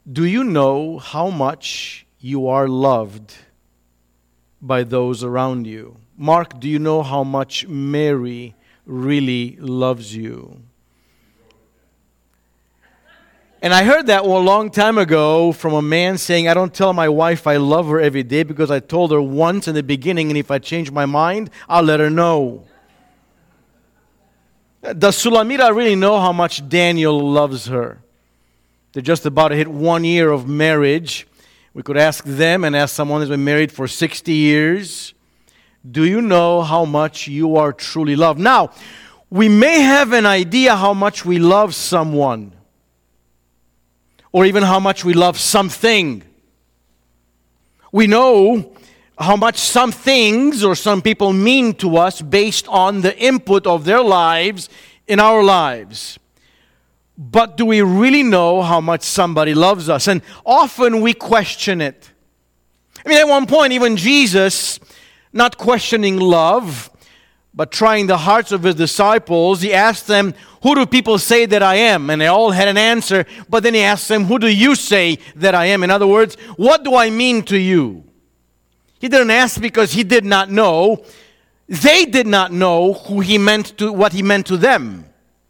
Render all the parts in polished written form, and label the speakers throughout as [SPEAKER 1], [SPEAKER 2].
[SPEAKER 1] Do you know how much you are loved by those around you? Mark, do you know how much Mary really loves you? And I heard that a long time ago from a man saying, I don't tell my wife I love her every day because I told her once in the beginning, and if I change my mind, I'll let her know. Does Sulamita really know how much Daniel loves her? They're just about to hit 1 year of marriage. We could ask them and ask someone who's been married for 60 years. Do you know how much you are truly loved? Now, we may have an idea how much we love someone, or even how much we love something. We know how much some things or some people mean to us based on the input of their lives in our lives. But do we really know how much somebody loves us? And often we question it. I mean, at one point, even Jesus, not questioning love, but trying the hearts of his disciples, he asked them, who do people say that I am? And they all had an answer, but then he asked them, who do you say that I am? In other words, what do I mean to you? He didn't ask because he did not know. They did not know what he meant to them.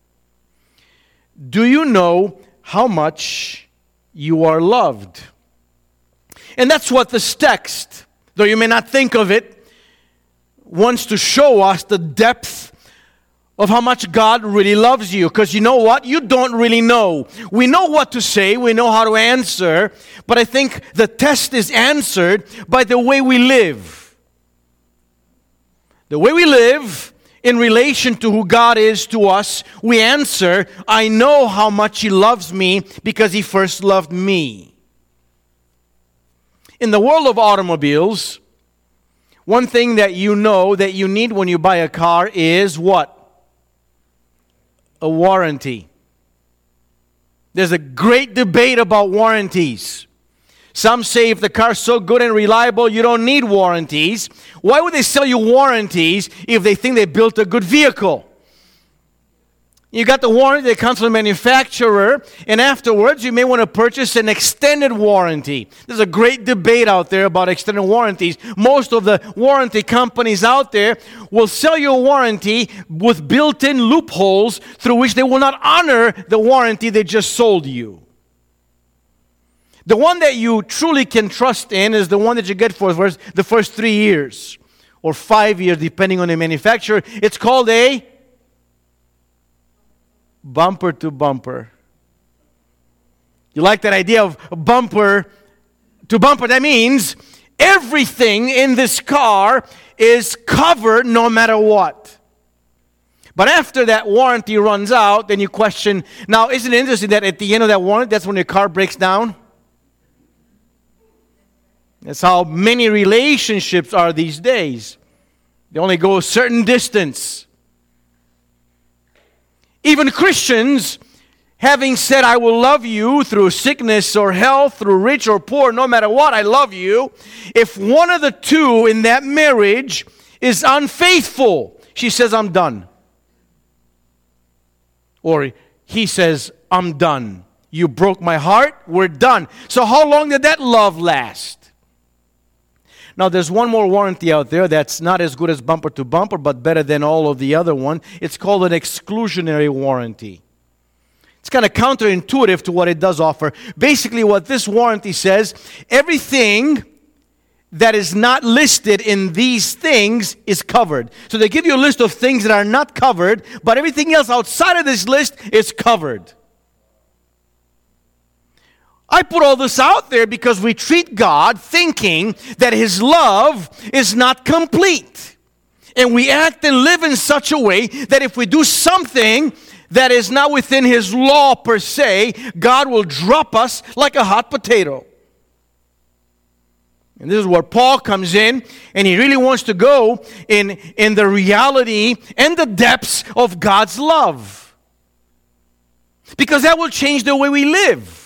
[SPEAKER 1] Do you know how much you are loved? And that's what this text, though you may not think of it, wants to show us the depth of how much God really loves you. Because you know what? You don't really know. We know what to say. We know how to answer. But I think the test is answered by the way we live. The way we live in relation to who God is to us, we answer, I know how much He loves me because He first loved me. In the world of automobiles, one thing that you know that you need when you buy a car is what? A warranty. There's a great debate about warranties. Some say if the car's so good and reliable, you don't need warranties. Why would they sell you warranties if they think they built a good vehicle? You got the warranty that comes from the manufacturer, and afterwards you may want to purchase an extended warranty. There's a great debate out there about extended warranties. Most of the warranty companies out there will sell you a warranty with built-in loopholes through which they will not honor the warranty they just sold you. The one that you truly can trust in is the one that you get for the first 3 years or 5 years, depending on the manufacturer. It's called a bumper to bumper. You like that idea of bumper to bumper? That means everything in this car is covered no matter what. But after that warranty runs out, then you question, now isn't it interesting that at the end of that warranty, that's when your car breaks down? That's how many relationships are these days. They only go a certain distance. Even Christians, having said, I will love you through sickness or health, through rich or poor, no matter what, I love you. If one of the two in that marriage is unfaithful, she says, I'm done. Or he says, I'm done. You broke my heart, we're done. So how long did that love last? Now, there's one more warranty out there that's not as good as bumper to bumper, but better than all of the other one. It's called an exclusionary warranty. It's kind of counterintuitive to what it does offer. Basically, what this warranty says, everything that is not listed in these things is covered. So they give you a list of things that are not covered, but everything else outside of this list is covered. I put all this out there because we treat God thinking that His love is not complete. And we act and live in such a way that if we do something that is not within His law per se, God will drop us like a hot potato. And this is where Paul comes in, and he really wants to go in the reality and the depths of God's love. Because that will change the way we live.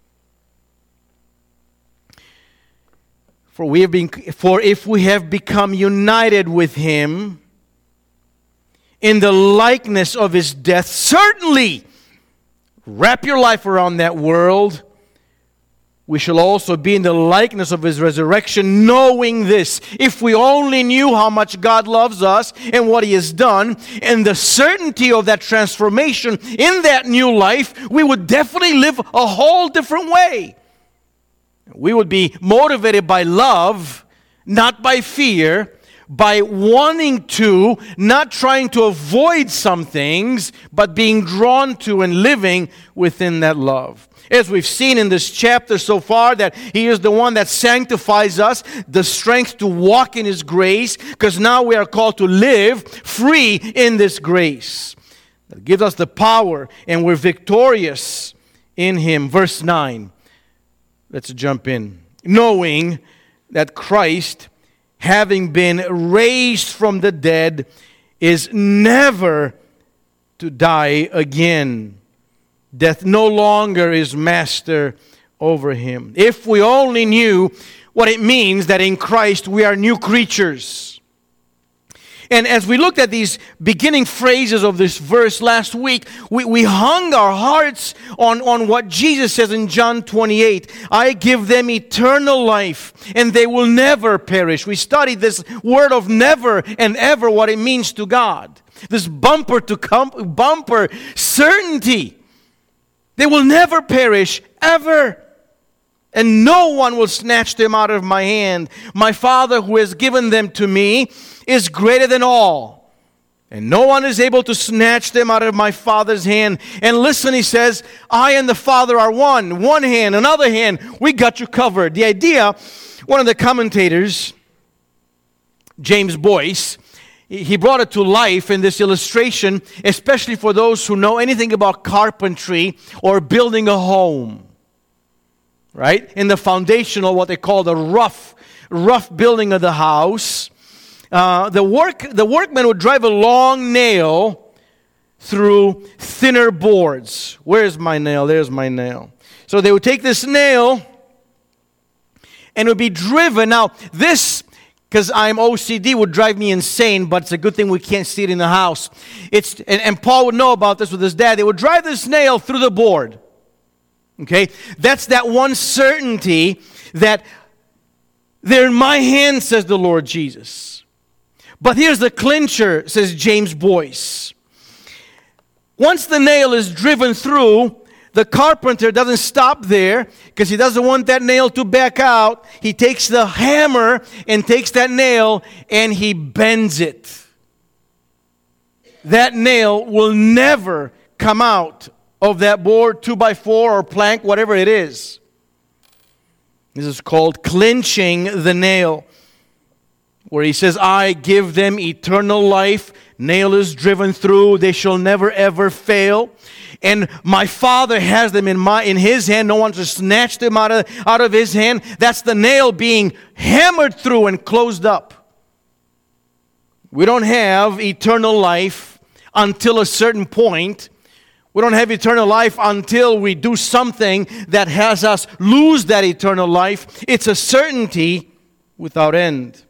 [SPEAKER 1] For if we have become united with Him in the likeness of His death, certainly, wrap your life around that world, we shall also be in the likeness of His resurrection, knowing this. If we only knew how much God loves us and what He has done, and the certainty of that transformation in that new life, we would definitely live a whole different way. We would be motivated by love, not by fear, by wanting to, not trying to avoid some things, but being drawn to and living within that love. As we've seen in this chapter so far, that He is the one that sanctifies us, the strength to walk in His grace, because now we are called to live free in this grace. That gives us the power, and we're victorious in Him. Verse 9. Let's jump in. Knowing that Christ, having been raised from the dead, is never to die again. Death no longer is master over Him. If we only knew what it means that in Christ we are new creatures. And as we looked at these beginning phrases of this verse last week, we hung our hearts on what Jesus says in John 28. I give them eternal life, and they will never perish. We studied this word of never and ever, what it means to God. This bumper certainty. They will never perish, ever. And no one will snatch them out of my hand. My Father who has given them to me is greater than all. And no one is able to snatch them out of my Father's hand. And listen, He says, I and the Father are one. One hand, another hand, we got you covered. The idea, one of the commentators, James Boyce, he brought it to life in this illustration, especially for those who know anything about carpentry or building a home. Right? In the foundational, what they call the rough building of the house, the workman would drive a long nail through thinner boards. Where's my nail? There's my nail. So they would take this nail and it would be driven. Now, this, because I'm OCD, would drive me insane, but it's a good thing we can't see it in the house. And Paul would know about this with his dad. They would drive this nail through the board. Okay? That's that one certainty that they're in my hand, says the Lord Jesus. But here's the clincher, says James Boyce. Once the nail is driven through, the carpenter doesn't stop there because he doesn't want that nail to back out. He takes the hammer and takes that nail and he bends it. That nail will never come out of that board, 2x4 or plank, whatever it is. This is called clinching the nail, where he says, I give them eternal life. Nail is driven through. They shall never ever fail. And my Father has them in His hand. No one to snatch them out of His hand. That's the nail being hammered through and closed up. We don't have eternal life until a certain point. We don't have eternal life until we do something that has us lose that eternal life. It's a certainty without end.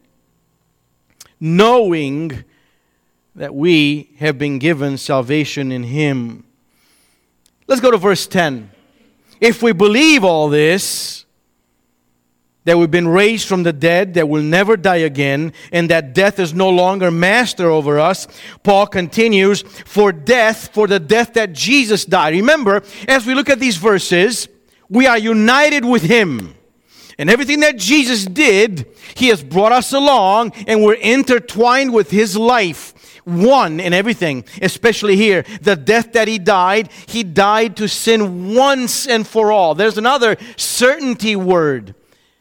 [SPEAKER 1] Knowing that we have been given salvation in Him. Let's go to verse 10. If we believe all this, that we've been raised from the dead, that we'll never die again, and that death is no longer master over us, Paul continues, for the death that Jesus died. Remember, as we look at these verses, we are united with Him. And everything that Jesus did, He has brought us along, and we're intertwined with His life. One in everything, especially here. The death that He died to sin once and for all. There's another certainty word.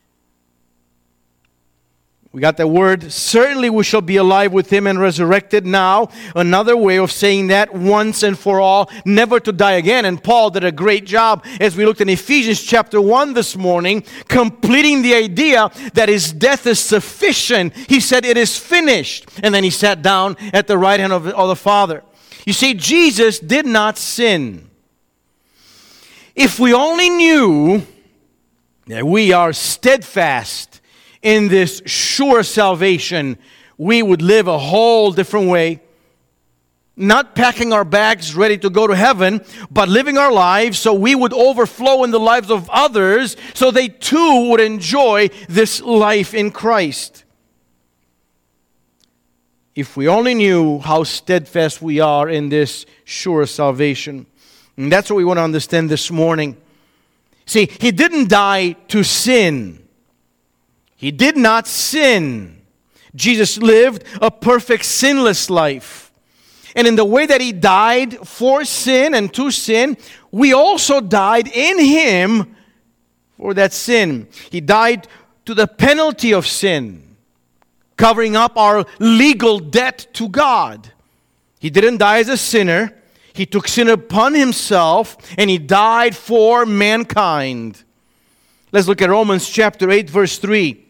[SPEAKER 1] We got that word, certainly we shall be alive with Him and resurrected now. Another way of saying that, once and for all, never to die again. And Paul did a great job as we looked in Ephesians chapter 1 this morning, completing the idea that His death is sufficient. He said it is finished. And then He sat down at the right hand of the Father. You see, Jesus did not sin. If we only knew that we are steadfast in this sure salvation, we would live a whole different way. not packing our bags ready to go to heaven, but living our lives so we would overflow in the lives of others so they too would enjoy this life in Christ. If we only knew how steadfast we are in this sure salvation. And that's what we want to understand this morning. See, He didn't die to sin. He did not sin. Jesus lived a perfect sinless life. And in the way that He died for sin and to sin, we also died in Him for that sin. He died to the penalty of sin, covering up our legal debt to God. He didn't die as a sinner. He took sin upon Himself, and He died for mankind. Let's look at Romans chapter 8, verse 3.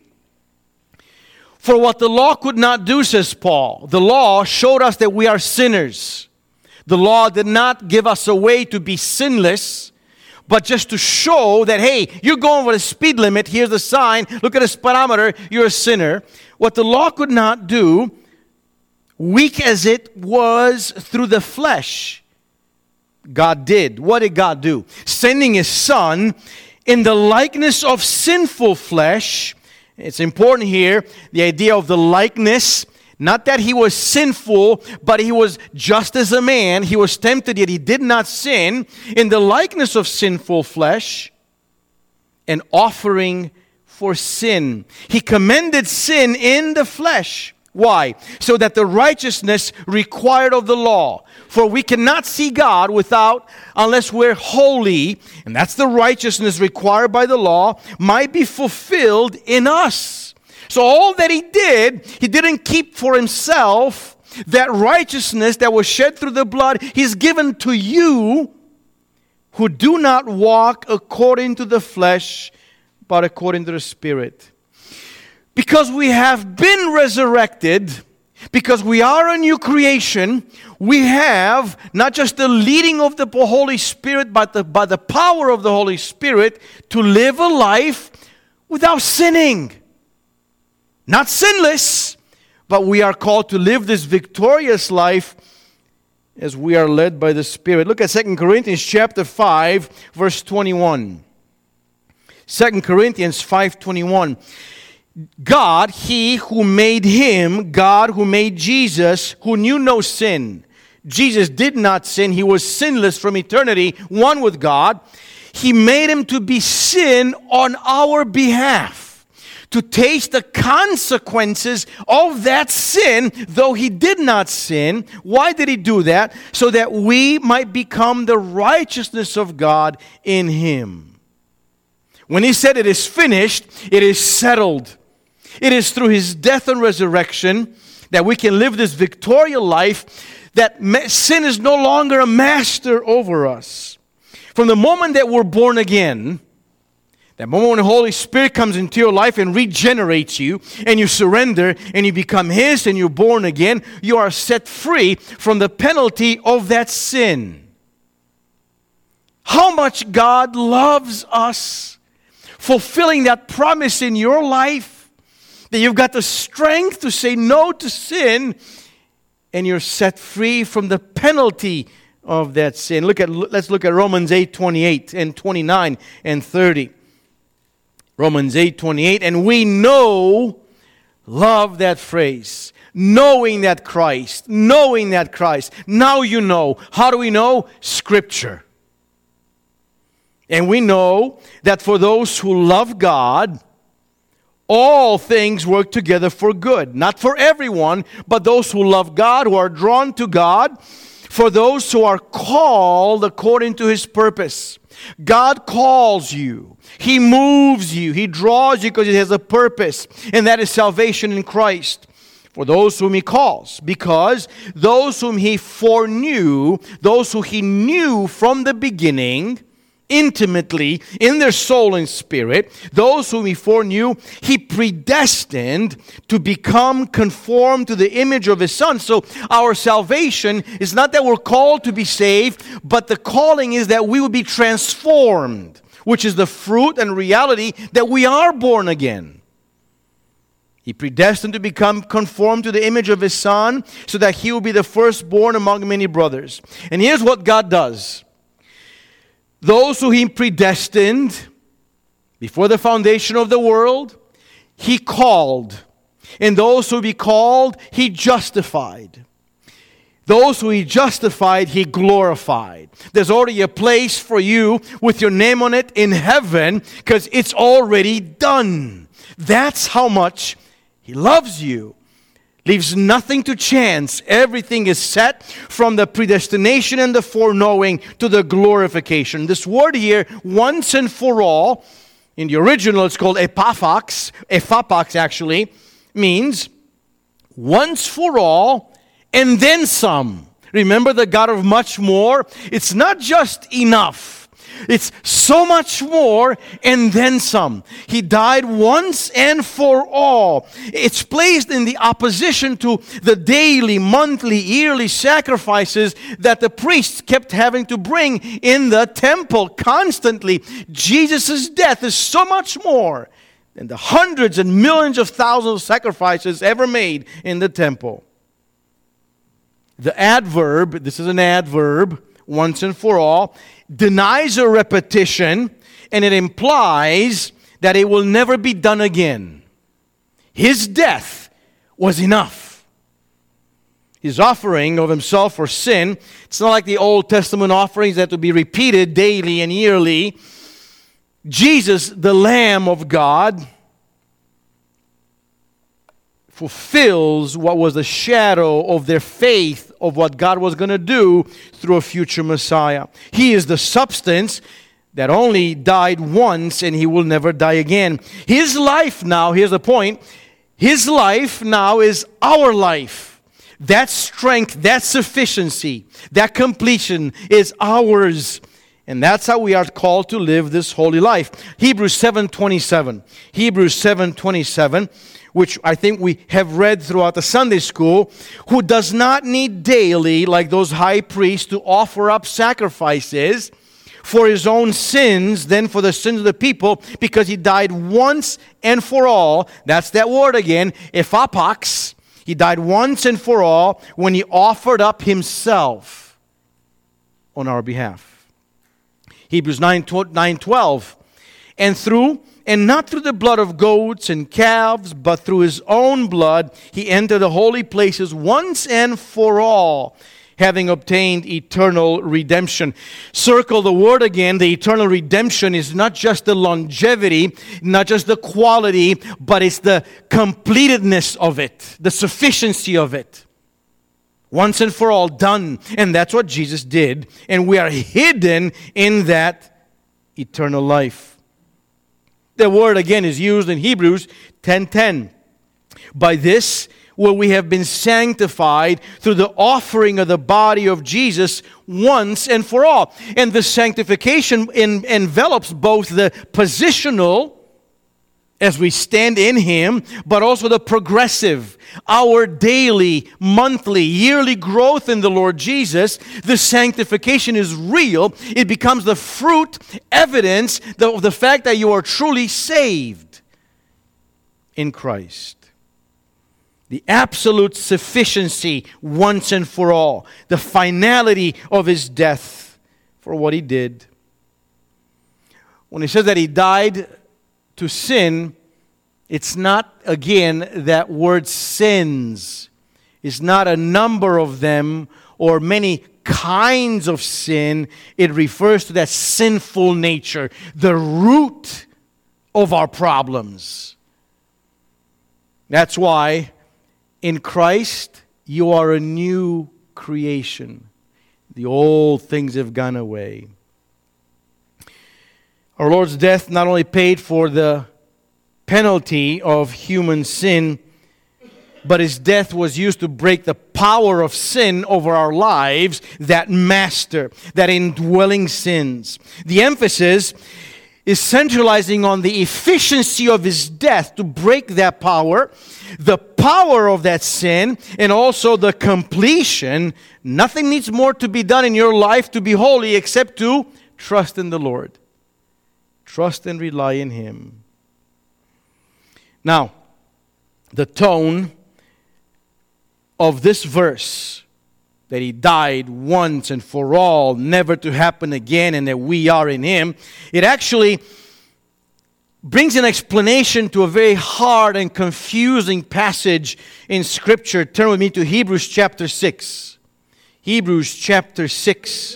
[SPEAKER 1] For what the law could not do, says Paul, the law showed us that we are sinners. The law did not give us a way to be sinless, but just to show that, hey, you're going over the speed limit, here's the sign, look at the speedometer, you're a sinner. What the law could not do, weak as it was through the flesh, God did. What did God do? Sending His Son in the likeness of sinful flesh. It's important here, the idea of the likeness, not that He was sinful, but He was just as a man. He was tempted, yet He did not sin. In the likeness of sinful flesh, an offering for sin. He commended sin in the flesh. Why? So that the righteousness required of the law. For we cannot see God unless we're holy, and that's the righteousness required by the law, might be fulfilled in us. So all that He did, He didn't keep for Himself. That righteousness that was shed through the blood, He's given to you who do not walk according to the flesh, but according to the Spirit. Because we have been resurrected, because we are a new creation, we have not just the leading of the Holy Spirit, but by the power of the Holy Spirit to live a life without sinning. Not sinless, but we are called to live this victorious life as we are led by the Spirit. Look at 2 Corinthians chapter 5, verse 21. 2 Corinthians 5:21. God, He who made Him, God who made Jesus, who knew no sin. Jesus did not sin. He was sinless from eternity, one with God. He made Him to be sin on our behalf, to taste the consequences of that sin, though He did not sin. Why did He do that? So that we might become the righteousness of God in Him. When He said it is finished, it is settled. It is through His death and resurrection that we can live this victorious life, that sin is no longer a master over us. From the moment that we're born again, that moment when the Holy Spirit comes into your life and regenerates you, and you surrender, and you become His, and you're born again, you are set free from the penalty of that sin. How much God loves us, fulfilling that promise in your life, that you've got the strength to say no to sin, and you're set free from the penalty of that sin. Let's look at Romans 8:28 and 29 and 30. Romans 8:28, and we love that phrase, knowing that Christ. Now you know. How do we know? Scripture. And we know that for those who love God, all things work together for good. Not for everyone, but those who love God, who are drawn to God, for those who are called according to His purpose. God calls you. He moves you. He draws you because He has a purpose, and that is salvation in Christ. For those whom He calls, because those whom He foreknew, those who He knew from the beginning, intimately in their soul and spirit, those whom He foreknew, He predestined to become conformed to the image of His Son. So our salvation is not that we're called to be saved, but the calling is that we will be transformed, which is the fruit and reality that we are born again. He predestined to become conformed to the image of His Son, so that He will be the firstborn among many brothers. And here's what God does. Those who He predestined before the foundation of the world, He called. And those who He called, He justified. Those who He justified, He glorified. There's already a place for you with your name on it in heaven, because it's already done. That's how much He loves you. Leaves nothing to chance. Everything is set from the predestination and the foreknowing to the glorification. This word here, once and for all, in the original it's called epaphax. Epaphax actually means once for all and then some. Remember the God of much more? It's not just enough. It's so much more and then some. He died once and for all. It's placed in the opposition to the daily, monthly, yearly sacrifices that the priests kept having to bring in the temple constantly. Jesus' death is so much more than the hundreds and millions of thousands of sacrifices ever made in the temple. The adverb, this is an adverb, once and for all, denies a repetition, and it implies that it will never be done again. His death was enough. His offering of Himself for sin, it's not like the Old Testament offerings that to be repeated daily and yearly. Jesus, the Lamb of God, fulfills what was the shadow of their faith of what God was going to do through a future Messiah. He is the substance that only died once and He will never die again. His life now, here's the point, His life now is our life. That strength, that sufficiency, that completion is ours. And that's how we are called to live this holy life. Hebrews 7:27. Hebrews 7:27. Which I think we have read throughout the Sunday school, who does not need daily, like those high priests, to offer up sacrifices for His own sins, then for the sins of the people, because He died once and for all. That's that word again, ephapax. He died once and for all when He offered up Himself on our behalf. Hebrews 9:12. And not through the blood of goats and calves, but through His own blood, He entered the holy places once and for all, having obtained eternal redemption. Circle the word again. The eternal redemption is not just the longevity, not just the quality, but it's the completedness of it, the sufficiency of it. Once and for all done. And that's what Jesus did. And we are hidden in that eternal life. The word again is used in Hebrews 10:10. By this will we have been sanctified through the offering of the body of Jesus once and for all. And the sanctification envelops both the positional, as we stand in Him, but also the progressive, our daily, monthly, yearly growth in the Lord Jesus. The sanctification is real. It becomes the fruit, evidence of the fact that you are truly saved in Christ. The absolute sufficiency once and for all. The finality of His death for what He did. When He says that He died to sin, it's not, again, that word sins. It's not a number of them or many kinds of sin. It refers to that sinful nature, the root of our problems. That's why in Christ you are a new creation. The old things have gone away. Our Lord's death not only paid for the penalty of human sin, but His death was used to break the power of sin over our lives, that master, that indwelling sins. The emphasis is centralizing on the efficiency of His death to break that power, the power of that sin, and also the completion. Nothing needs more to be done in your life to be holy except to trust in the Lord. Trust and rely in Him. Now, the tone of this verse, that He died once and for all, never to happen again, and that we are in Him, it actually brings an explanation to a very hard and confusing passage in Scripture. Turn with me to Hebrews chapter 6. Hebrews chapter 6,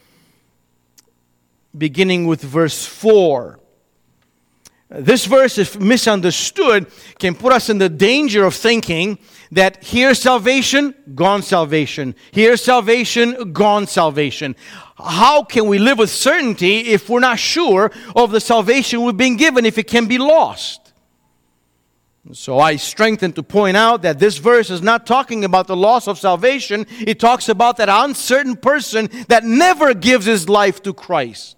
[SPEAKER 1] beginning with verse 4. This verse, if misunderstood, can put us in the danger of thinking that here's salvation, gone salvation. Here's salvation, gone salvation. How can we live with certainty if we're not sure of the salvation we've been given, if it can be lost? So I strengthen to point out that this verse is not talking about the loss of salvation. It talks about that uncertain person that never gives his life to Christ.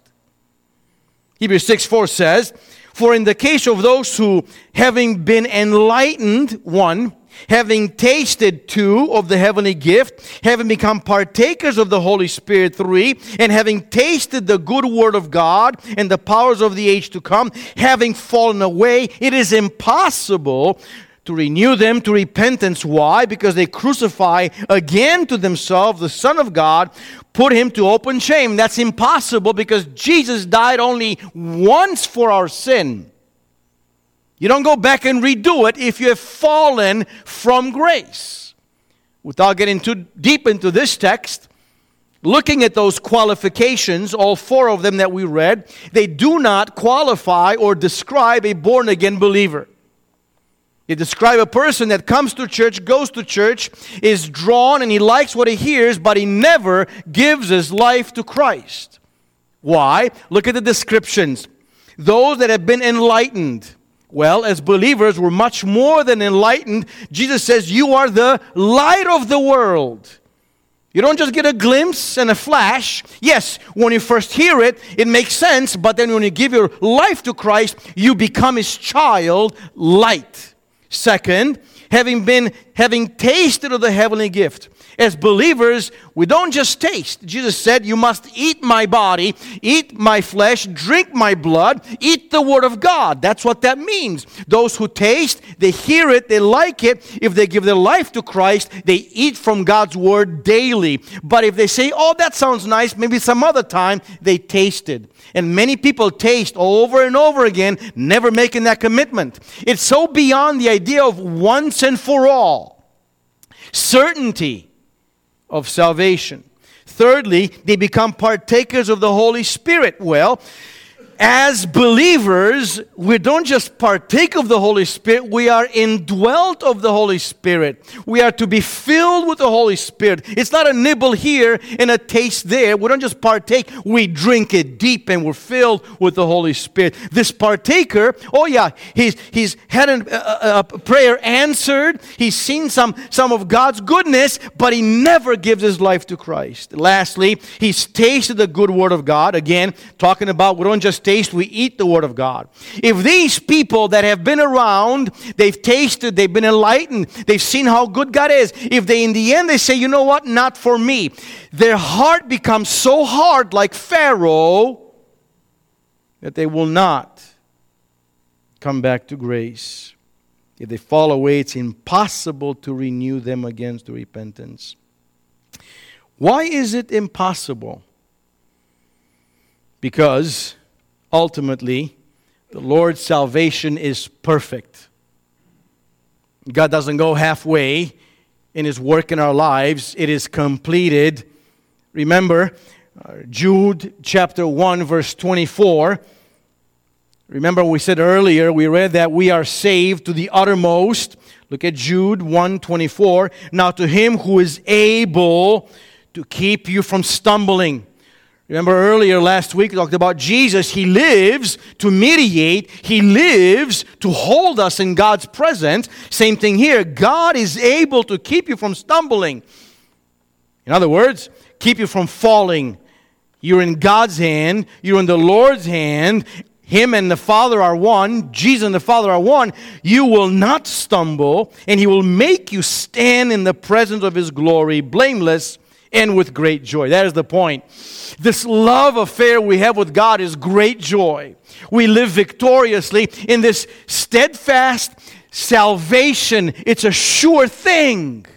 [SPEAKER 1] Hebrews 6:4 says, "For in the case of those who, having been enlightened, 1, having tasted, 2, of the heavenly gift, having become partakers of the Holy Spirit, 3, and having tasted the good word of God and the powers of the age to come, having fallen away, it is impossible to renew them to repentance." Why? Because they crucify again to themselves the Son of God, put Him to open shame. That's impossible because Jesus died only once for our sin. You don't go back and redo it if you have fallen from grace. Without getting too deep into this text, looking at those qualifications, all 4 of them that we read, they do not qualify or describe a born-again believer. They describe a person that comes to church, goes to church, is drawn, and he likes what he hears, but he never gives his life to Christ. Why? Look at the descriptions. Those that have been enlightened. Well, as believers, we're much more than enlightened. Jesus says, you are the light of the world. You don't just get a glimpse and a flash. Yes, when you first hear it, it makes sense, but then when you give your life to Christ, you become His child, light. Second, having tasted of the heavenly gift. As believers, we don't just taste. Jesus said, you must eat my body, eat my flesh, drink my blood, eat the Word of God. That's what that means. Those who taste, they hear it, they like it. If they give their life to Christ, they eat from God's Word daily. But if they say, oh, that sounds nice, maybe some other time, they tasted. And many people taste over and over again, never making that commitment. It's so beyond the idea of once and for all. Certainty of salvation. Thirdly, they become partakers of the Holy Spirit. Well, as believers, we don't just partake of the Holy Spirit, we are indwelt of the Holy Spirit. We are to be filled with the Holy Spirit. It's not a nibble here and a taste there. We don't just partake, we drink it deep and we're filled with the Holy Spirit. This partaker, oh yeah, he's had a prayer answered. He's seen some of God's goodness, but he never gives his life to Christ. Lastly, he's tasted the good word of God. Again, talking about we don't just taste, we eat the Word of God. If these people that have been around, they've tasted, they've been enlightened, they've seen how good God is, if they in the end they say, you know what, not for me, their heart becomes so hard like Pharaoh that they will not come back to grace. If they fall away, it's impossible to renew them again to repentance. Why is it impossible? Because ultimately, the Lord's salvation is perfect. God doesn't go halfway in His work in our lives. It is completed. Remember, Jude chapter 1 verse 24. Remember we said earlier, we read that we are saved to the uttermost. Look at Jude 1:24. Now to Him who is able to keep you from stumbling. Remember earlier last week we talked about Jesus. He lives to mediate. He lives to hold us in God's presence. Same thing here. God is able to keep you from stumbling. In other words, keep you from falling. You're in God's hand. You're in the Lord's hand. Him and the Father are one. Jesus and the Father are one. You will not stumble, and He will make you stand in the presence of His glory, blameless and with great joy. That is the point. This love affair we have with God is great joy. We live victoriously in this steadfast, salvation, it's a sure thing.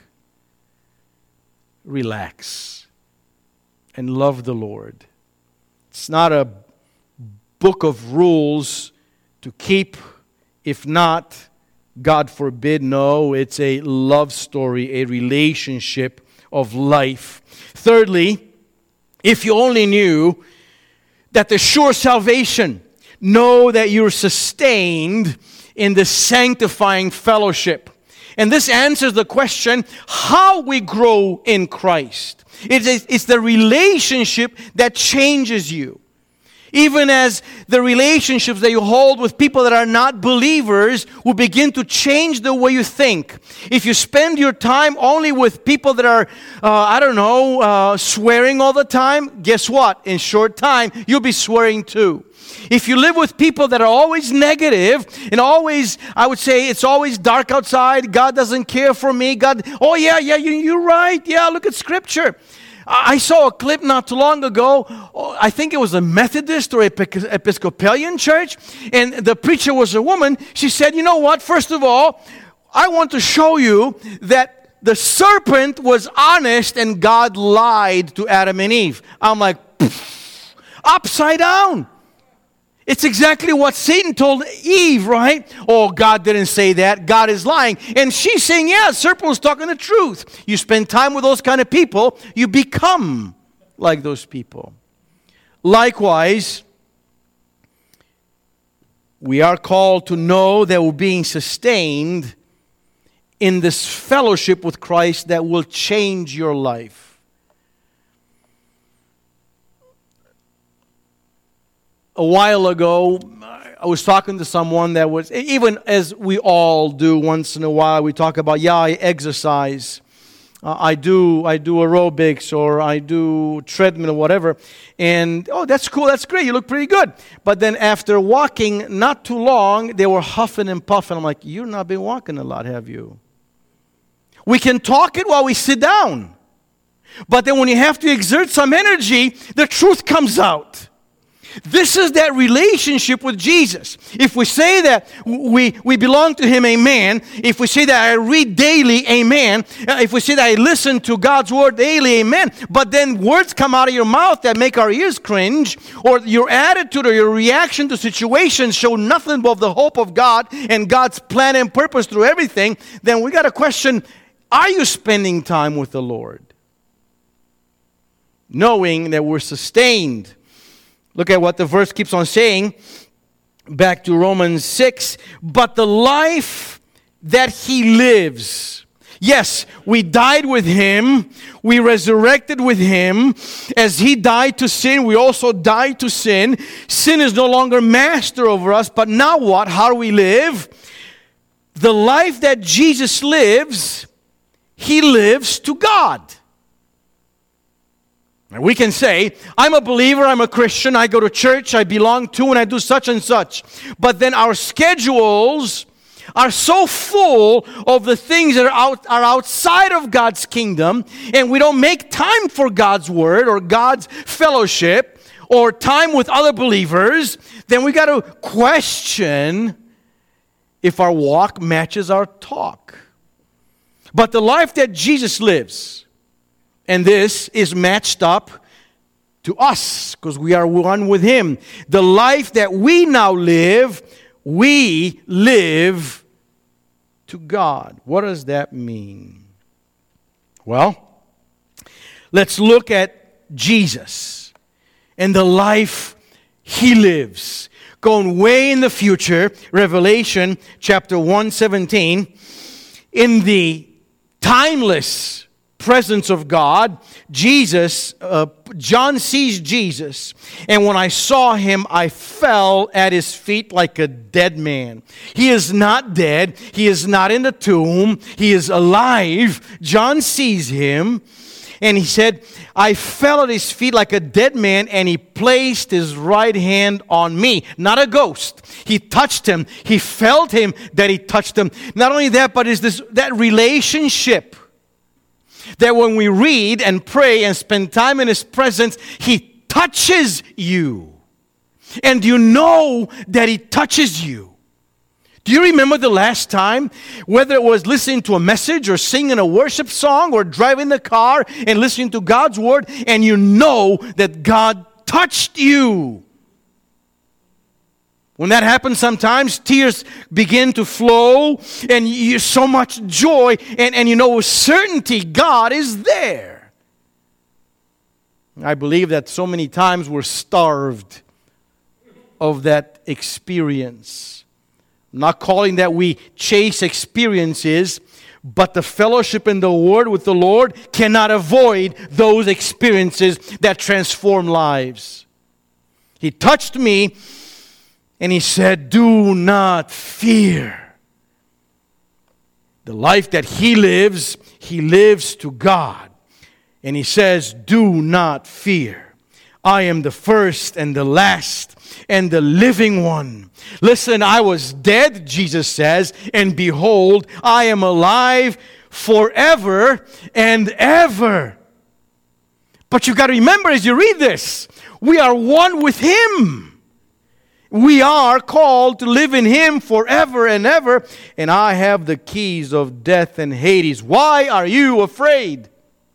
[SPEAKER 1] Relax and love the Lord. It's not a book of rules to keep. If not, God forbid, no, it's a love story, a relationship of life. Thirdly, if you only knew that the sure salvation, know that you're sustained in the sanctifying fellowship. And this answers the question, how we grow in Christ. It's the relationship that changes you. Even as the relationships that you hold with people that are not believers will begin to change the way you think. If you spend your time only with people that are, swearing all the time, guess what? In short time, you'll be swearing too. If you live with people that are always negative and always, I would say, it's always dark outside, God doesn't care for me, you're right, look at Scripture. I saw a clip not too long ago. I think it was a Methodist or Episcopalian church, and the preacher was a woman. She said, you know what? First of all, I want to show you that the serpent was honest and God lied to Adam and Eve. I'm like, upside down. It's exactly what Satan told Eve, right? Oh, God didn't say that. God is lying. And she's saying, yeah, serpent was talking the truth. You spend time with those kind of people, you become like those people. Likewise, we are called to know that we're being sustained in this fellowship with Christ that will change your life. A while ago, I was talking to someone that was, even as we all do once in a while, we talk about, I exercise. I do aerobics, or I do treadmill or whatever. And, that's cool, that's great, you look pretty good. But then after walking not too long, they were huffing and puffing. I'm like, you've not been walking a lot, have you? We can talk it while we sit down. But then when you have to exert some energy, the truth comes out. This is that relationship with Jesus. If we say that we belong to Him, amen. If we say that I read daily, amen. If we say that I listen to God's Word daily, amen. But then words come out of your mouth that make our ears cringe, or your attitude or your reaction to situations show nothing but the hope of God and God's plan and purpose through everything, then we got to question, are you spending time with the Lord? Knowing that we're sustained. Look at what the verse keeps on saying, back to Romans 6. But the life that He lives. Yes, we died with Him. We resurrected with Him. As He died to sin, we also died to sin. Sin is no longer master over us. But now what? How do we live? The life that Jesus lives, He lives to God. We can say, I'm a believer, I'm a Christian, I go to church, I belong to, and I do such and such. But then our schedules are so full of the things that are outside of God's kingdom, and we don't make time for God's Word or God's fellowship or time with other believers, then we got to question if our walk matches our talk. But the life that Jesus lives, and this is matched up to us because we are one with Him. The life that we now live, we live to God. What does that mean? Well, let's look at Jesus and the life He lives. Going way in the future, Revelation chapter 1:17, in the timeless presence of God, Jesus, John sees Jesus, and when I saw Him, I fell at His feet like a dead man. He is not dead. He is not in the tomb. He is alive. John sees Him, and he said, I fell at His feet like a dead man, and He placed His right hand on me. Not a ghost. He touched Him. He felt Him that He touched Him. Not only that, but is that relationship that when we read and pray and spend time in His presence, He touches you. And you know that He touches you. Do you remember the last time, whether it was listening to a message or singing a worship song or driving the car and listening to God's Word, and you know that God touched you? When that happens, sometimes tears begin to flow and you so much joy, and you know with certainty God is there. I believe that so many times we're starved of that experience. I'm not calling that we chase experiences, but the fellowship in the Word with the Lord cannot avoid those experiences that transform lives. He touched me and He said, do not fear. The life that He lives to God. And He says, do not fear. I am the first and the last and the living one. Listen, I was dead, Jesus says, and behold, I am alive forever and ever. But you've got to remember as you read this, we are one with Him. We are called to live in Him forever and ever, and I have the keys of death and Hades. Why are you afraid?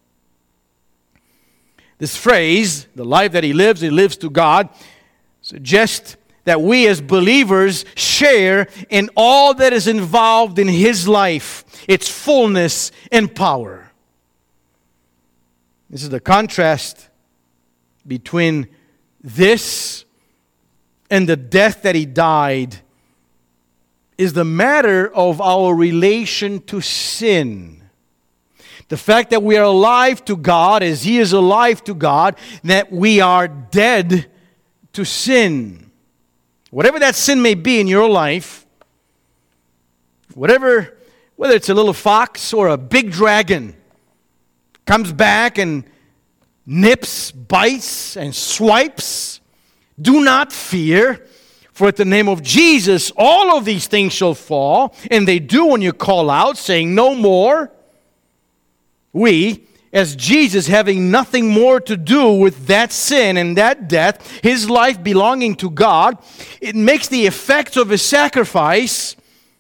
[SPEAKER 1] This phrase, the life that He lives to God, suggests that we as believers share in all that is involved in His life, its fullness and power. This is the contrast between this and the death that He died, is the matter of our relation to sin. The fact that we are alive to God as He is alive to God, that we are dead to sin. Whatever that sin may be in your life, whether it's a little fox or a big dragon, comes back and nips, bites, and swipes, do not fear, for at the name of Jesus, all of these things shall fall, and they do when you call out, saying, no more. We, as Jesus, having nothing more to do with that sin and that death, His life belonging to God, it makes the effects of His sacrifice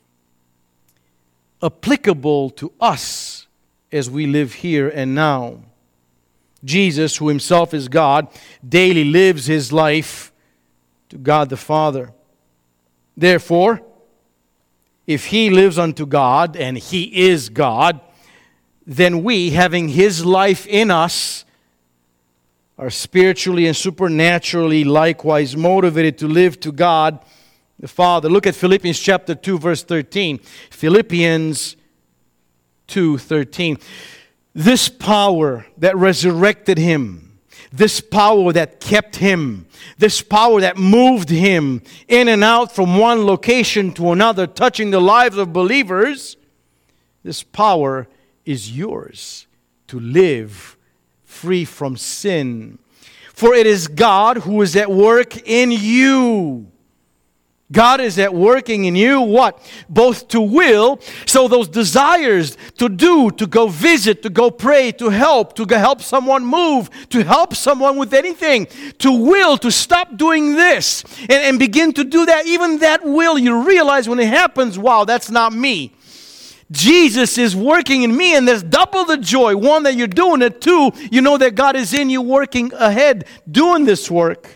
[SPEAKER 1] applicable to us as we live here and now. Jesus, who Himself is God, daily lives His life to God the Father. Therefore, if He lives unto God, and He is God, then we, having His life in us, are spiritually and supernaturally likewise motivated to live to God the Father. Look at Philippians chapter 2, verse 13. Philippians 2:13. This power that resurrected Him, this power that kept Him, this power that moved Him in and out from one location to another, touching the lives of believers, this power is yours to live free from sin. For it is God who is at work in you. God is at working in you, what? Both to will, so those desires to do, to go visit, to go pray, to help someone move, to help someone with anything, to will, to stop doing this, and begin to do that. Even that will, you realize when it happens, wow, that's not me. Jesus is working in me, and there's double the joy. One, that you're doing it. Two, you know that God is in you working ahead, doing this work.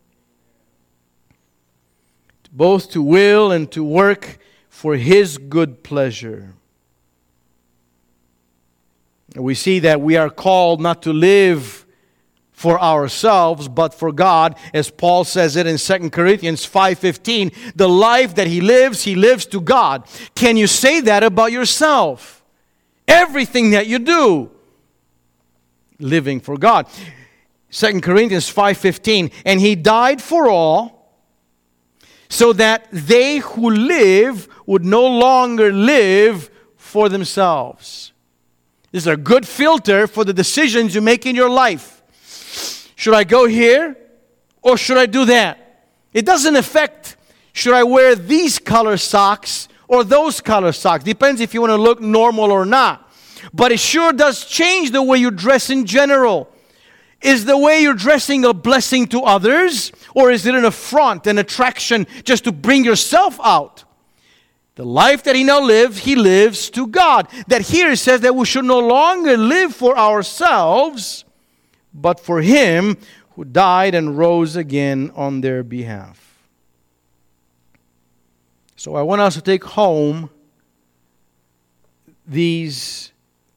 [SPEAKER 1] Both to will and to work for His good pleasure. We see that we are called not to live for ourselves, but for God, as Paul says it in 2 Corinthians 5:15. The life that he lives to God. Can you say that about yourself? Everything that you do, living for God. 2 Corinthians 5:15. And He died for all, so that they who live would no longer live for themselves. This is a good filter for the decisions you make in your life. Should I go here or should I do that? It doesn't affect, should I wear these color socks or those color socks? Depends if you want to look normal or not. But it sure does change the way you dress in general. Is the way you're dressing a blessing to others, or is it an affront, an attraction just to bring yourself out? The life that he now lives, he lives to God. That here it says that we should no longer live for ourselves, but for him who died and rose again on their behalf. So I want us to take home these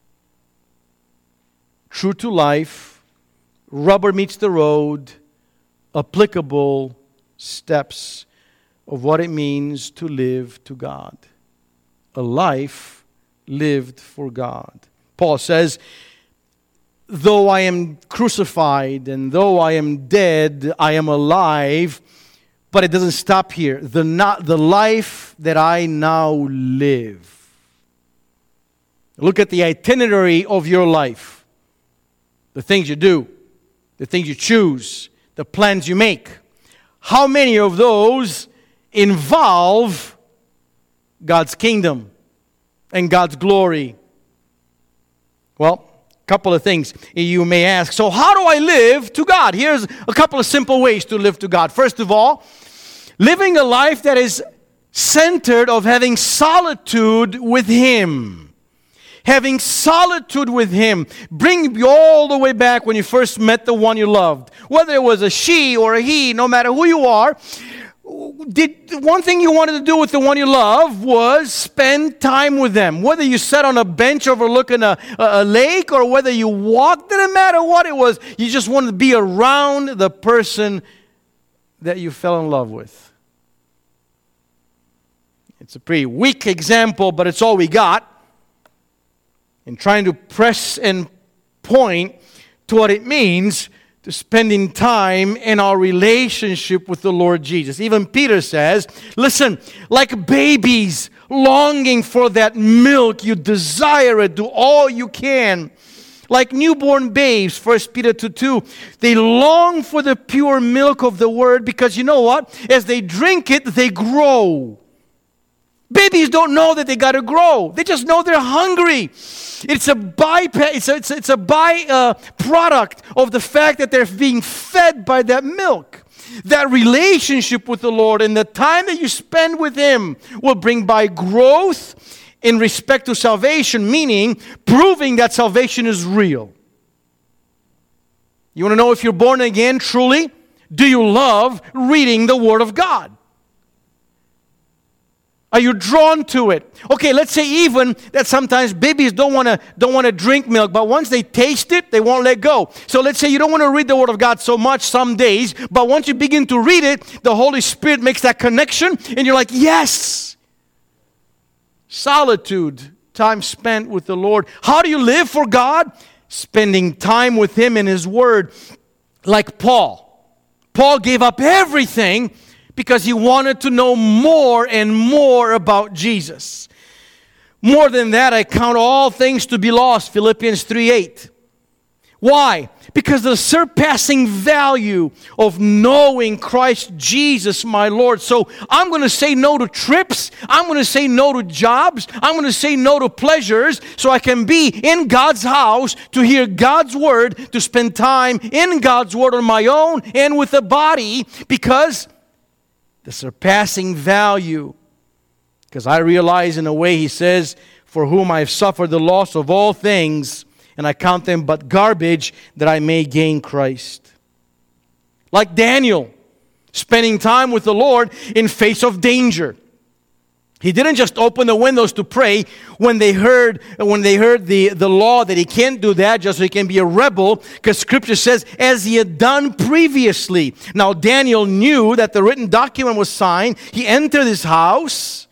[SPEAKER 1] true to life, rubber meets the road, applicable steps of what it means to live to God. A life lived for God. Paul says, though I am crucified and though I am dead, I am alive. But it doesn't stop here. The life that I now live. Look at the itinerary of your life. The things you do, the things you choose, the plans you make. How many of those involve God's kingdom and God's glory? Well, a couple of things you may ask. So how do I live to God? Here's a couple of simple ways to live to God. First of all, living a life that is centered of having solitude with Him. Having solitude with Him. Bring you all the way back when you first met the one you loved. Whether it was a she or a he, no matter who you are, one thing you wanted to do with the one you love was spend time with them. Whether you sat on a bench overlooking a lake or whether you walked, didn't matter what it was. You just wanted to be around the person that you fell in love with. It's a pretty weak example, but it's all we got. In trying to press and point to what it means to spending time in our relationship with the Lord Jesus. Even Peter says, listen, like babies longing for that milk, you desire it, do all you can. Like newborn babes, 1 Peter 2:2, they long for the pure milk of the Word because you know what? As they drink it, they grow. Babies don't know that they got to grow. They just know they're hungry. It's a byproduct of the fact that they're being fed by that milk. That relationship with the Lord and the time that you spend with Him will bring by growth in respect to salvation, meaning proving that salvation is real. You want to know if you're born again truly? Do you love reading the Word of God? Are you drawn to it? Okay, let's say even that sometimes babies don't want to drink milk, but once they taste it, they won't let go. So let's say you don't want to read the Word of God so much some days, but once you begin to read it, the Holy Spirit makes that connection, and you're like, yes! Solitude, time spent with the Lord. How do you live for God? Spending time with Him in His Word. Like Paul. Paul gave up everything because he wanted to know more and more about Jesus. More than that, I count all things to be lost, Philippians 3:8. Why? Because the surpassing value of knowing Christ Jesus, my Lord. So I'm going to say no to trips. I'm going to say no to jobs. I'm going to say no to pleasures so I can be in God's house to hear God's Word, to spend time in God's Word on my own and with the body, because the surpassing value. Because I realize in a way he says, for whom I have suffered the loss of all things, and I count them but garbage, that I may gain Christ. Like Daniel, spending time with the Lord in face of danger. He didn't just open the windows to pray when they heard the law that he can't do that just so he can be a rebel, because Scripture says, as he had done previously. Now Daniel knew that the written document was signed. He entered his house.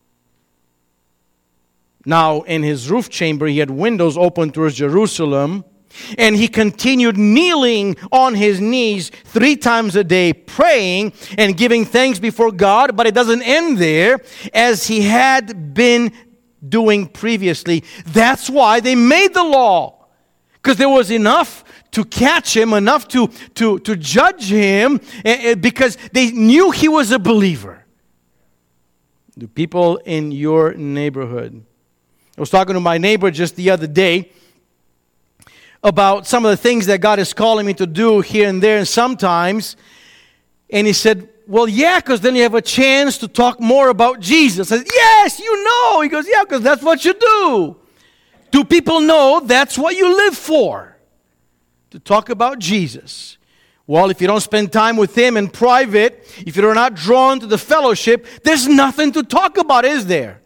[SPEAKER 1] Now in his roof chamber he had windows open towards Jerusalem. And he continued kneeling on his knees 3 times a day, praying and giving thanks before God. But it doesn't end there, as he had been doing previously. That's why they made the law, because there was enough to catch him, enough to judge him, because they knew he was a believer. The people in your neighborhood. I was talking to my neighbor just the other day about some of the things that God is calling me to do here and there and sometimes. And he said, well, yeah, because then you have a chance to talk more about Jesus. I said, yes, you know. He goes, yeah, because that's what you do. Do people know that's what you live for? To talk about Jesus. Well, if you don't spend time with Him in private, if you're not drawn to the fellowship, there's nothing to talk about, is there?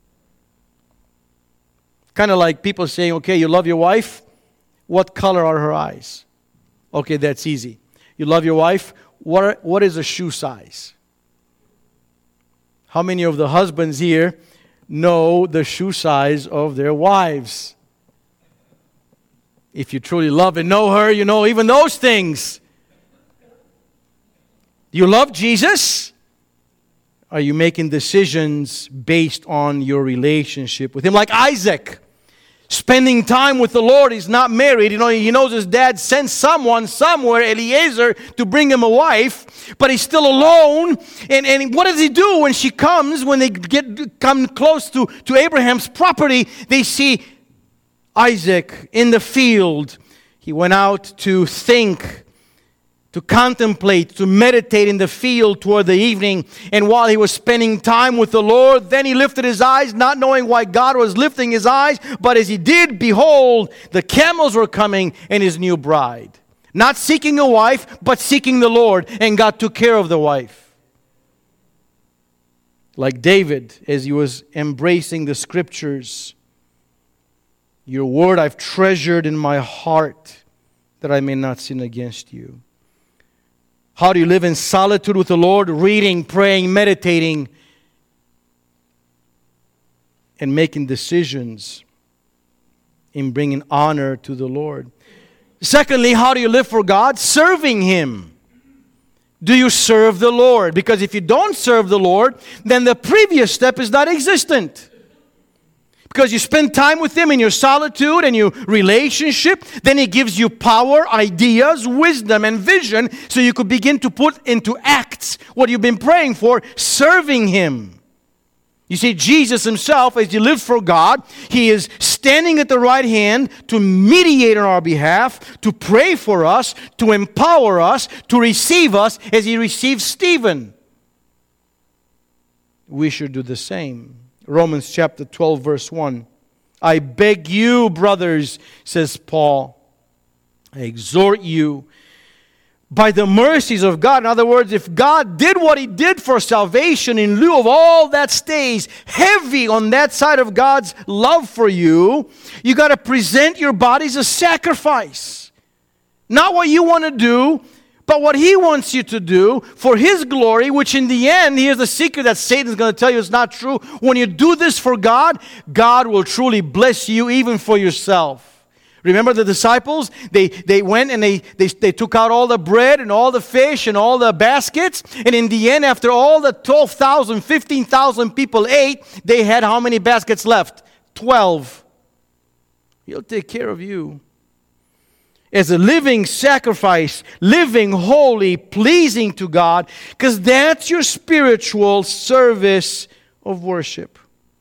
[SPEAKER 1] Kind of like people saying, okay, you love your wife? What color are her eyes? Okay, that's easy. You love your wife? What is a shoe size? How many of the husbands here know the shoe size of their wives? If you truly love and know her, you know even those things. You love Jesus? Are you making decisions based on your relationship with Him? Like Isaac, spending time with the Lord. He's not married. You know, he knows his dad sent someone somewhere, Eliezer, to bring him a wife, but he's still alone. And what does he do when she comes? When they come close to Abraham's property, they see Isaac in the field. He went out to think, to contemplate, to meditate in the field toward the evening. And while he was spending time with the Lord, then he lifted his eyes, not knowing why God was lifting his eyes. But as he did, behold, the camels were coming and his new bride. Not seeking a wife, but seeking the Lord. And God took care of the wife. Like David, as he was embracing the Scriptures, your word I've treasured in my heart, that I may not sin against you. How do you live in solitude with the Lord? Reading, praying, meditating, and making decisions in bringing honor to the Lord. Secondly, how do you live for God? Serving Him. Do you serve the Lord? Because if you don't serve the Lord, then the previous step is not existent. Because you spend time with Him in your solitude and your relationship, then He gives you power, ideas, wisdom, and vision, so you could begin to put into acts what you've been praying for, serving Him. You see, Jesus Himself, as He lived for God, He is standing at the right hand to mediate on our behalf, to pray for us, to empower us, to receive us as He received Stephen. We should do the same. Romans chapter 12, verse 1. I beg you, brothers, says Paul, I exhort you by the mercies of God. In other words, if God did what He did for salvation in lieu of all that stays heavy on that side of God's love for you, you got to present your bodies as sacrifice. Not what you want to do, but what He wants you to do for His glory, which in the end, here's the secret that Satan's going to tell you is not true. When you do this for God, God will truly bless you even for yourself. Remember the disciples? They went and they took out all the bread and all the fish and all the baskets. And in the end, after all the 12,000, 15,000 people ate, they had how many baskets left? 12. He'll take care of you. As a living sacrifice, living holy, pleasing to God, because that's your spiritual service of worship.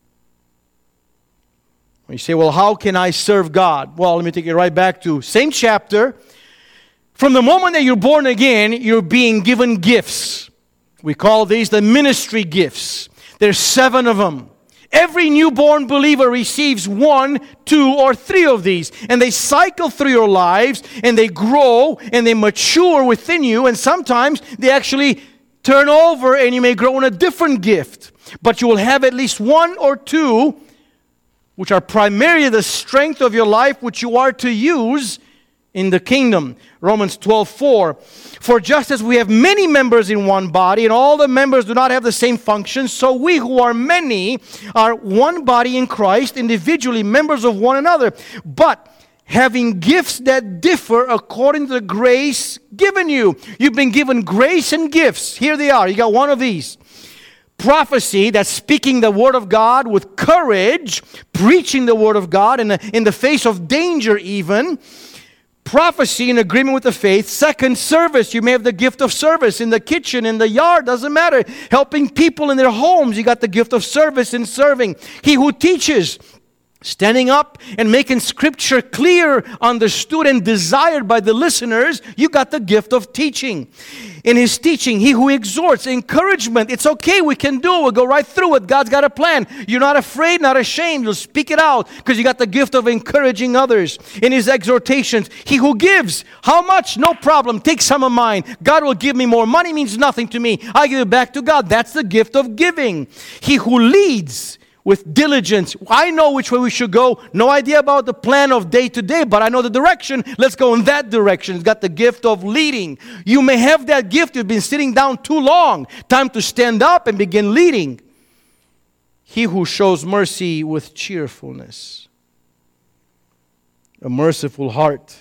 [SPEAKER 1] You say, well, how can I serve God? Well, let me take you right back to same chapter. From the moment that you're born again, you're being given gifts. We call these the ministry gifts. There's 7 of them. Every newborn believer receives 1, 2, or 3 of these. And they cycle through your lives, and they grow, and they mature within you. And sometimes they actually turn over, and you may grow in a different gift. But you will have at least 1 or 2, which are primarily the strength of your life, which you are to use in the kingdom. Romans 12:4. For just as we have many members in one body, and all the members do not have the same function, so we who are many are one body in Christ, individually members of one another, but having gifts that differ according to the grace given you. You've been given grace and gifts. Here they are. You got one of these. Prophecy, that's speaking the Word of God with courage, preaching the Word of God in the face of danger even. Prophecy in agreement with the faith. Second, service. You may have the gift of service in the kitchen, in the yard, doesn't matter. Helping people in their homes, you got the gift of service in serving. He who teaches standing up and making Scripture clear, understood, and desired by the listeners, you got the gift of teaching. In His teaching, He who exhorts, encouragement, it's okay, we can do it, we'll go right through it. God's got a plan. You're not afraid, not ashamed. You'll speak it out because you got the gift of encouraging others. In His exhortations, He who gives, how much? No problem. Take some of mine. God will give me more. Money means nothing to me. I give it back to God. That's the gift of giving. He who leads, with diligence. I know which way we should go. No idea about the plan of day to day, but I know the direction. Let's go in that direction. It's got the gift of leading. You may have that gift. You've been sitting down too long. Time to stand up and begin leading. He who shows mercy with cheerfulness. A merciful heart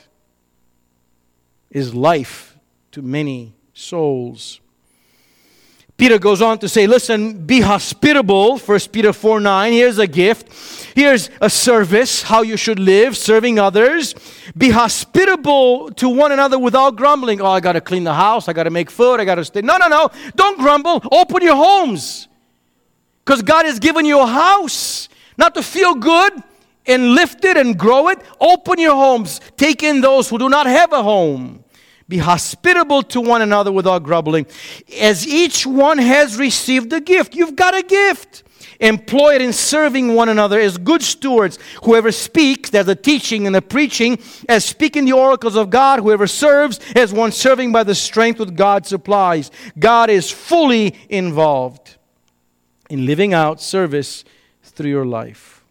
[SPEAKER 1] is life to many souls. Peter goes on to say, listen, be hospitable, 1 Peter 4:9. Here's a gift. Here's a service, how you should live, serving others. Be hospitable to one another without grumbling. Oh, I got to clean the house. I got to make food. I got to stay. No. Don't grumble. Open your homes. Because God has given you a house. Not to feel good and lift it and grow it. Open your homes. Take in those who do not have a home. Be hospitable to one another without grumbling. As each one has received a gift. You've got a gift. Employ it in serving one another as good stewards. Whoever speaks, there's a teaching and a preaching, as speaking the oracles of God. Whoever serves, as one serving by the strength that God supplies. God is fully involved in living out service through your life.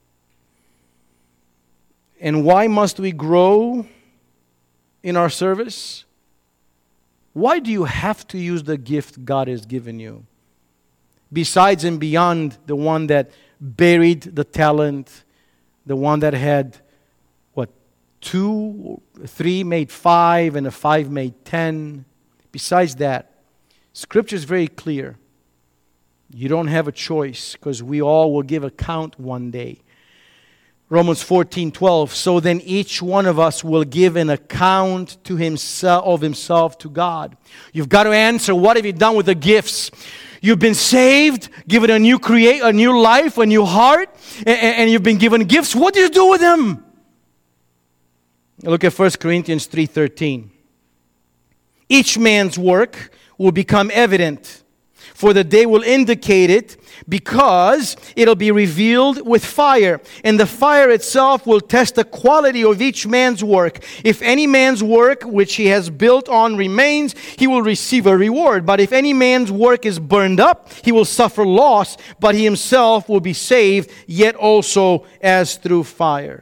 [SPEAKER 1] And why must we grow in our service? Why do you have to use the gift God has given you? Besides and beyond the one that buried the talent, the one that had, 2 or 3 made 5, and a 5 made 10. Besides that, Scripture is very clear. You don't have a choice because we all will give account one day. Romans 14:12. So then each one of us will give an account to himself to God. You've got to answer, what have you done with the gifts? You've been saved, given a new life, a new heart, and you've been given gifts. What do you do with them? Look at 1 Corinthians 3:13. Each man's work will become evident, for the day will indicate it, because it'll be revealed with fire. And the fire itself will test the quality of each man's work. If any man's work which he has built on remains, he will receive a reward. But if any man's work is burned up, he will suffer loss, but he himself will be saved, yet also as through fire.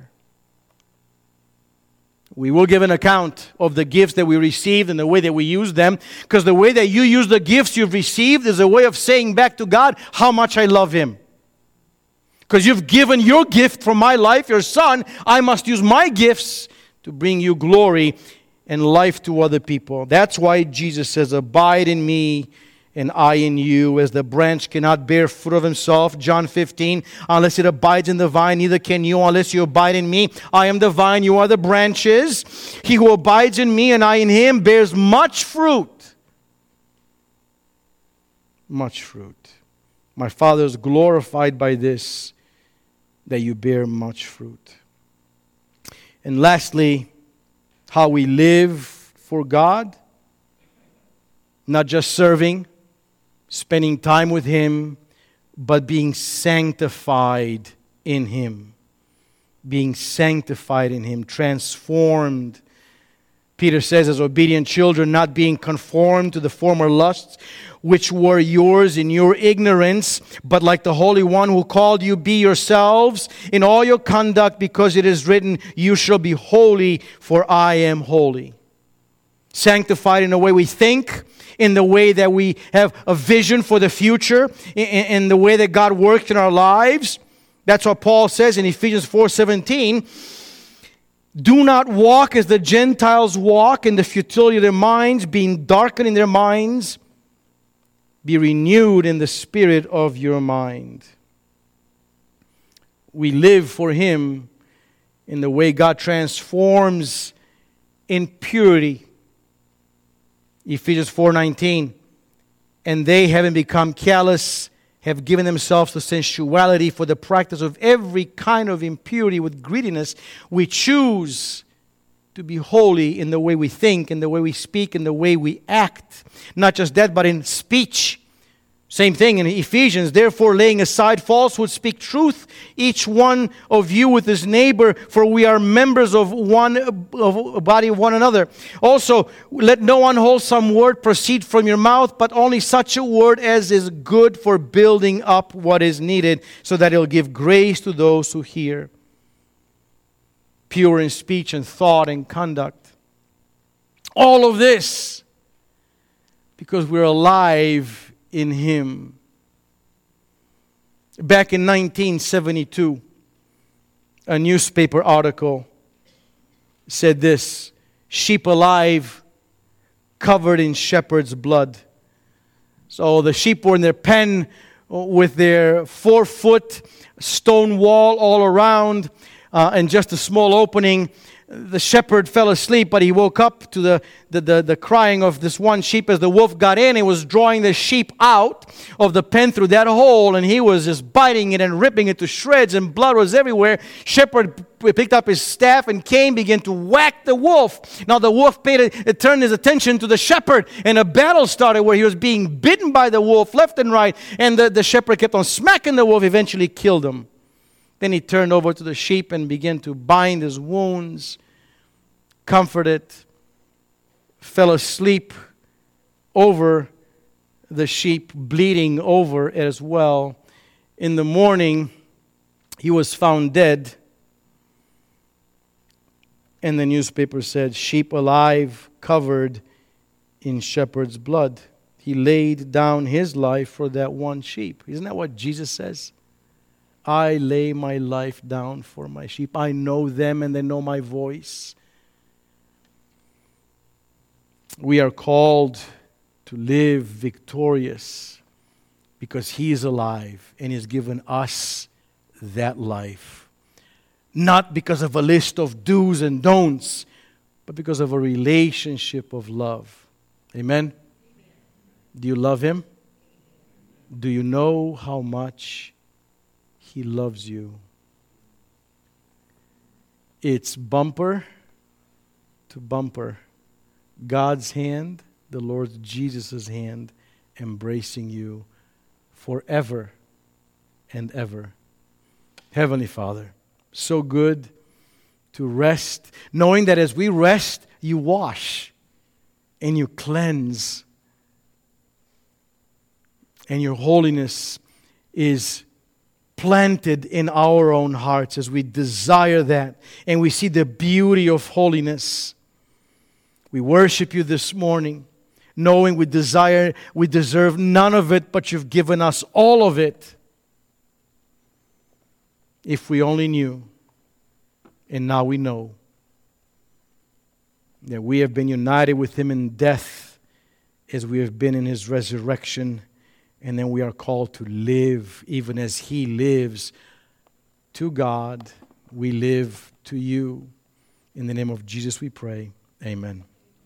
[SPEAKER 1] We will give an account of the gifts that we received and the way that we use them, because the way that you use the gifts you've received is a way of saying back to God how much I love Him. Because you've given your gift for my life, your son, I must use my gifts to bring you glory and life to other people. That's why Jesus says, abide in me and I in you, as the branch cannot bear fruit of himself. John 15, unless it abides in the vine, neither can you unless you abide in me. I am the vine, you are the branches. He who abides in me and I in him bears much fruit. Much fruit. My Father is glorified by this, that you bear much fruit. And lastly, how we live for God. Not just serving, spending time with Him, but being sanctified in Him. Being sanctified in Him, transformed. Peter says, as obedient children, not being conformed to the former lusts which were yours in your ignorance, but like the Holy One who called you, be yourselves in all your conduct, because it is written, you shall be holy, for I am holy. Sanctified in the way we think, in the way that we have a vision for the future, in the way that God works in our lives. That's what Paul says in Ephesians 4:17. Do not walk as the Gentiles walk in the futility of their minds, being darkened in their minds. Be renewed in the spirit of your mind. We live for Him in the way God transforms in purity. Ephesians 4:19, and they, having become callous, have given themselves to sensuality for the practice of every kind of impurity with greediness. We choose to be holy in the way we think, in the way we speak, in the way we act. Not just that, but in speech. Same thing in Ephesians. Therefore, laying aside falsehood, speak truth, each one of you with his neighbor, for we are members of a body of one another. Also, let no unwholesome word proceed from your mouth, but only such a word as is good for building up what is needed, so that it will give grace to those who hear. Pure in speech and thought and conduct. All of this because we're alive in Him. Back in 1972, a newspaper article said this: sheep alive, covered in shepherd's blood. So the sheep were in their pen with their 4-foot stone wall all around and just a small opening. The shepherd fell asleep, but he woke up to the crying of this one sheep as the wolf got in. He was drawing the sheep out of the pen through that hole, and he was just biting it and ripping it to shreds, and blood was everywhere. Shepherd picked up his staff and came, began to whack the wolf. Now the wolf turned his attention to the shepherd, and a battle started where he was being bitten by the wolf left and right, and the shepherd kept on smacking the wolf, eventually killed him. Then he turned over to the sheep and began to bind his wounds, comfort it, fell asleep over the sheep, bleeding over as well. In the morning, he was found dead. And the newspaper said, sheep alive, covered in shepherd's blood. He laid down his life for that one sheep. Isn't that what Jesus says? I lay my life down for my sheep. I know them and they know my voice. We are called to live victorious because He is alive and He's given us that life. Not because of a list of do's and don'ts, but because of a relationship of love. Amen? Do you love Him? Do you know how much He loves you? It's bumper to bumper. God's hand, the Lord Jesus' hand, embracing you forever and ever. Heavenly Father, so good to rest, knowing that as we rest, you wash and you cleanse. And your holiness is planted in our own hearts as we desire that and we see the beauty of holiness. We worship you this morning, knowing we deserve none of it, but you've given us all of it. If we only knew, and now we know, that we have been united with Him in death as we have been in His resurrection. And then we are called to live even as He lives. To God, we live to you. In the name of Jesus we pray. Amen.